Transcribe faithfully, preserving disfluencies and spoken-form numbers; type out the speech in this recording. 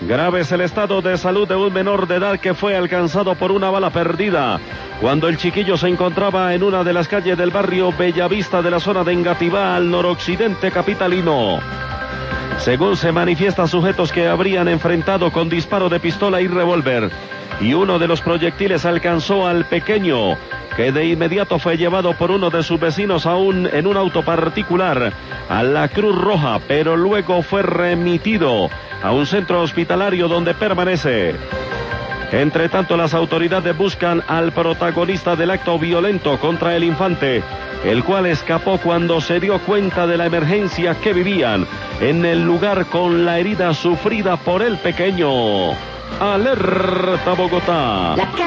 Grave es el estado de salud de un menor de edad que fue alcanzado por una bala perdida cuando el chiquillo se encontraba en una de las calles del barrio Bellavista de la zona de Engativá, al noroccidente capitalino. Según se manifiesta, sujetos que habrían enfrentado con disparo de pistola y revólver, y uno de los proyectiles alcanzó al pequeño, que de inmediato fue llevado por uno de sus vecinos aún en un auto particular a la Cruz Roja, pero luego fue remitido a un centro hospitalario donde permanece. Entre tanto, las autoridades buscan al protagonista del acto violento contra el infante, el cual escapó cuando se dio cuenta de la emergencia que vivían en el lugar con la herida sufrida por el pequeño. Alerta Bogotá.